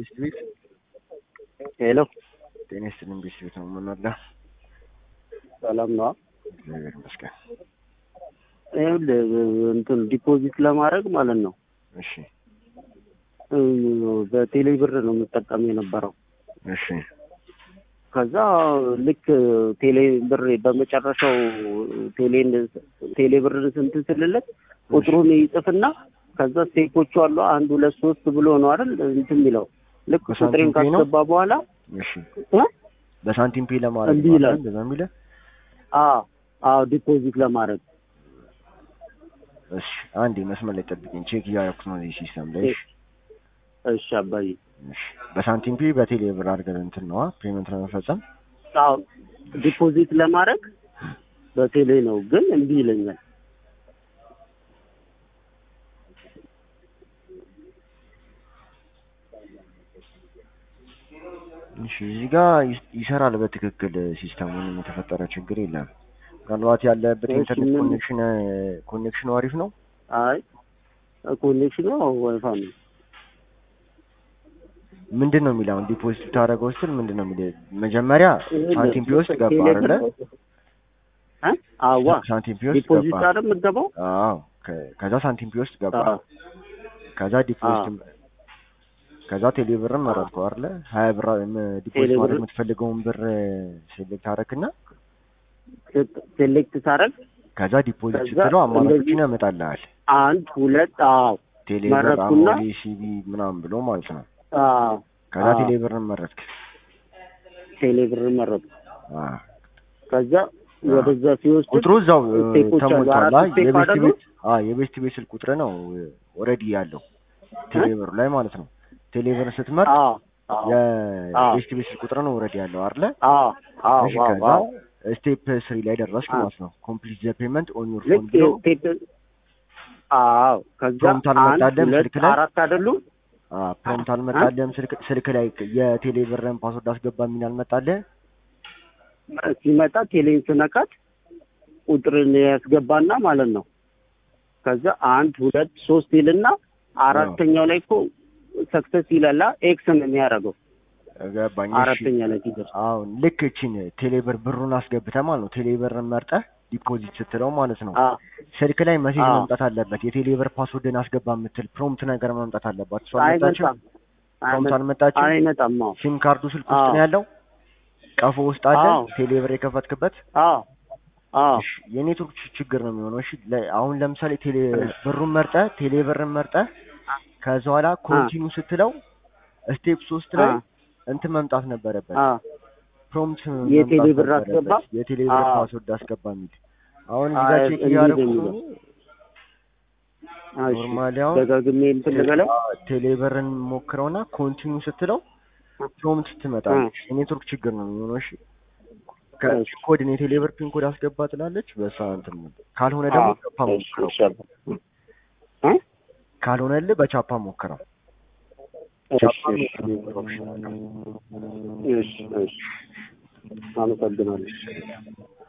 ቤት ሄሎ ጤና ይስጥልኝ። ቤት ነው ምናዳ ሰላም ነው። እግዚአብሔር ይመስገን። እንትን ዲፖዚት ለማድረግ ማለት ነው። እሺ በቴሌ ብር ነው የምጠቀም የነበረው። እሺ ከዛ ልክ ቴሌ ብር በመጨረሻው ቴሌ ብር ስንት ስልለት ቁጥሩን ይጽፍና ከዛ ስቴፖቹ አሉ 1 2 3 ብሎ ነው አይደል እንትን የሚለው ልክ ቁጥሬን ካስገባ በኋላ እሺ በሳንቲም ፔ ለማድረግ እንደዛ የሚለ ዲፖዚት ለማድረግ እሺ አንዴ መስመር ላይ ጠብቂኝ ቼክ ያያኩት ነው እዚህ ሲስተም ላይ እሺ አባዬ እሺ በሳንቲም ፔ በቴሌ ብር አድርገን እንትን ነው ፔመንት ለመፈጸም ዲፖዚት ለማድረግ በቴሌ ነው ግን እምቢ ይለኛል። እሺ እዚህ ጋር ይሰራል በትክክል ሲስተሙን የተፈጠረ ችግር የለም። ምናልባት ያለበት ኢንተርኔት ኮኔክሽኑ አሪፍ ነው። አይ ኮኔክሽኑ ዋይፋይ ነው። ምንድነው የሚለው ዲፖዚት ታደርገው ስል ምንድነው የሚለው መጀመሪያ ሳንቲም ፒ ውስጥ ገባ አይደለ? አዋ ሳንቲም ፒ ውስጥ ዲፖዚት አይደል የምትገባው? አዎ ከዛ ሳንቲም ፒ ውስጥ ገባ። ከዛ ዲፖዚት ከዛ ቴሌ ብርን መረጥከው አይደለ? 20 ብር ዲፖዚት ማድረግ የምትፈልገውን ብር ሴሌክት አደረግና ሴሌክት ታረግ ከዛ ዲፖዚት ስትለው አማራጮችን ያመጣልሃል። 1 2 ቴሌ ብር አሞሌ ሲቢ ምናምን ብሎ ማለት ነው። ከዛ ቴሌ ብርን መረጥክ። ቴሌ ብርን መረጥክ። ከዛ ወደዛ ሲወስድ ቁጥሩ እዛው ተሞልቷል። የቤስት ቤት ስልክ ቁጥር ነው ኦሬዲ ያለው ቴሌ ብር ላይ ማለት ነው። ቴሌ ብር ስትመርጥ የቤስት ቤት ስልክ ቁጥር ነው ኦሬዲ ያለው አይደለ? እሺ ከዛ ስቴፕ 3 ላይ ደረስክ ማለት ነው። ኮምፕሊት ዘ ፔመንት ኦን ዩር ፎን ብሎ ከዛ ፕሮምፕት አልመጣልህም ስልክ ላይ 4 አይደሉም? ፕሮምፕት አልመጣልህም ስልክ ላይ የቴሌ ብርን ፓስወርድ አስገባ የሚል አልመጣልህ? ሲመጣ ቴሌን ስነካት ቁጥርን ያስገባና ማለት ነው። ከዛ 1 2 3 ይልና አራተኛው ላይ እኮ ሰክሰስ ይላል ኤክስ ነው የሚያደርገው። ገባኝ። አራተኛ ላይ ሲደርስ አሁን ልክ እቺን ቴሌብር ብሩን አስገብተህ ማለት ነው ቴሌብርን መርጠህ ዲፖዚት ስትለው ማለት ነው ስልክ ላይ ሜሴጅ መምጣት አለበት። የቴሌብር ፓስወርድን አስገባ የምትል ፕሮምፕት ነገር መምጣት አለባት። እሷ አልመጣችም። ፕሮምፕት አልመጣችም። አይመጣም። ሲም ካርዱ ስልክ ውስጥ ነው ያለው። ቀፎ ውስጥ አለ ቴሌብር የከፈትክበት። እሺ የኔትወርክ ችግር ነው የሚሆነው። እሺ አሁን ለምሳሌ ቴሌብርን መርጠህ ከዛ በኋላ ኮንቲኒው ስትለው ስቴፕ 3 ላይ እንትን መምጣት ነበረበት። ፕሮምፕት የቴሌብር አስገባ የቴሌብር ፓስወርድ አስገባ የሚል አሁን እዚህ ጋር ቼክ ያደረኩ ነው። ኖርማሊ አሁን ደጋግሜ እንትን ልበለው ቴሌብርን ሞክረውና ኮንቲኒው ስትለው ፕሮምፕት ትመጣለች። የኔትወርክ ችግር ነው የሚሆነው። እሺ ኮድ የቴሌብር ፒን ኮድ አስገባ ትላለች። በሳ እንትን ካልሆነ ደግሞ ቻፓ ሞክረው። ካልሆነልህ በቻፓ ሞክረው። እሺ አመሰግናለሁ።